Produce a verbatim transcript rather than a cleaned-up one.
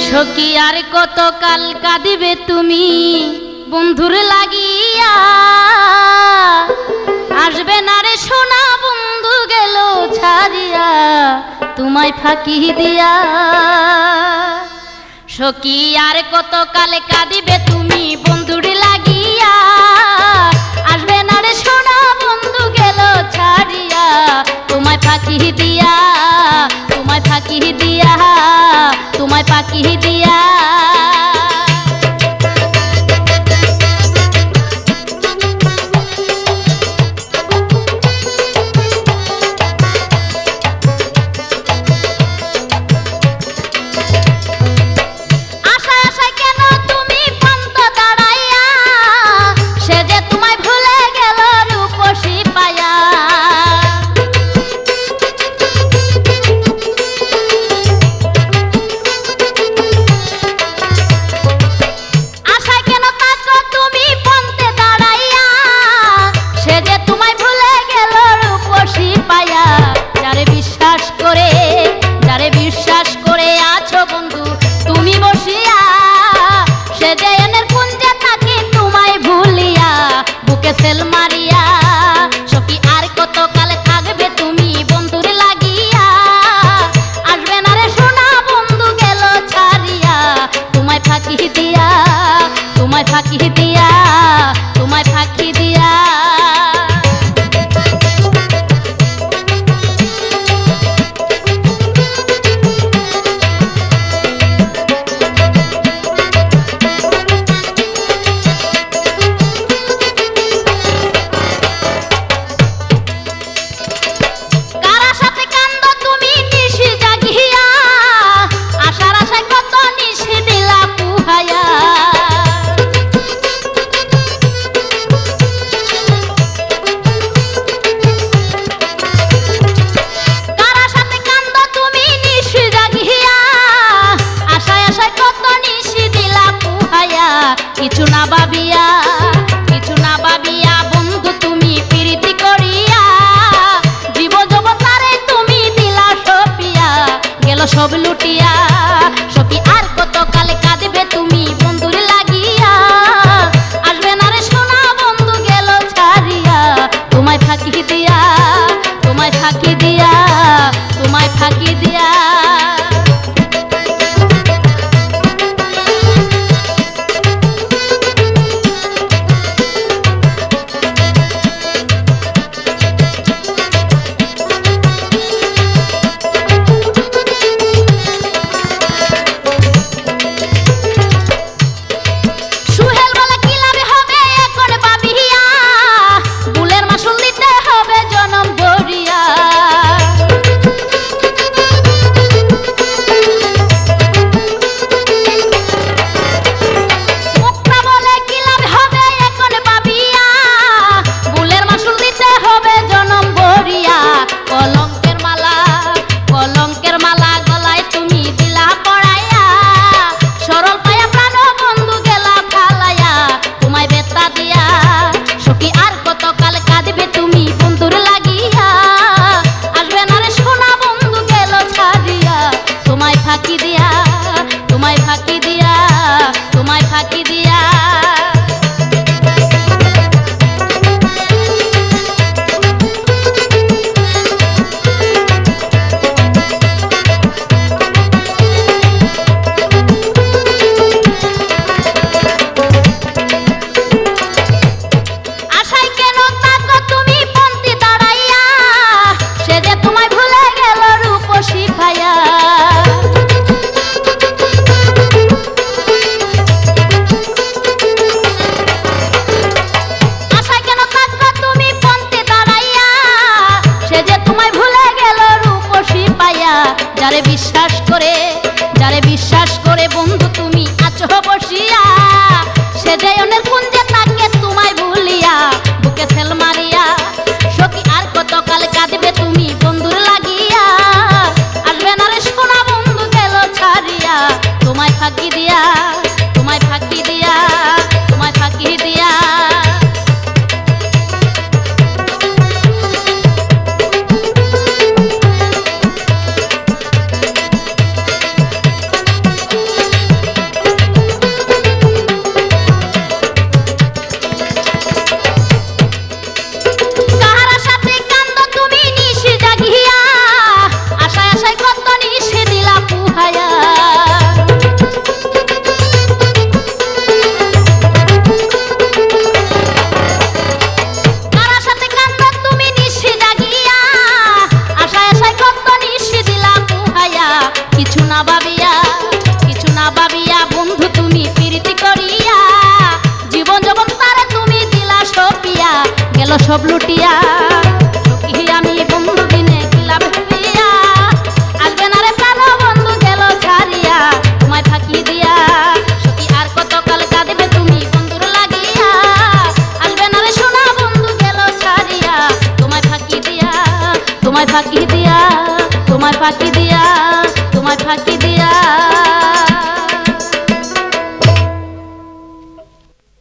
সখী আর কত কাল কাঁদিবে তুমি বন্ধুর লাগিয়া, আসবে না রে সোনা বন্ধু গেল ছাড়িয়া তোমায় ফাঁকি দিয়া। সখী আর কত কাল কাঁদিবে তুমি বন্ধুর লাগিয়া, আসবে না রে সোনা বন্ধু গেল ছাড়িয়া তোমায় ফাঁকি দিয়া, তোমায় ফাঁকি দিয়া, তোমায় ফাঁকি দিয়া। কিছু না ভাবিয়া, কিছু না ভাবিয়া বন্ধু তুমি প্রীতি করিয়া, জীব জগতারে তুমি দিলা সপিয়া, গেল সব লুটিয়া। সখী আর কত কাল কাঁদবে তুমি বন্ধুর লাগিয়া, আসবে না রে সোনা বন্ধু গেল ছাড়িয়া তোমায় ফাঁকি দিয়া, তোমায় ফাঁকি দিয়া, তোমায় ফাঁকি দিয়া। যারে বিশ্বাস করে, যারে বিশ্বাস করে বন্ধু তুমি আছো বসিয়া, সে যে অন্যের কুঞ্জে থাকে তোমায় ভুলিয়া বুকে সেল মারিয়া। সখী আর কত কাল কাঁদবে তুমি বন্ধুর লাগিয়া, আসবে না রে সোনা বন্ধু গেল ছাড়িয়া তোমায় ফাঁকি দিয়া, তোমায় ফাঁকি দিয়া, তোমায় ফাঁকি দিয়া। ফাঁকি দিয়া তোমায় ফাঁকি দিয়া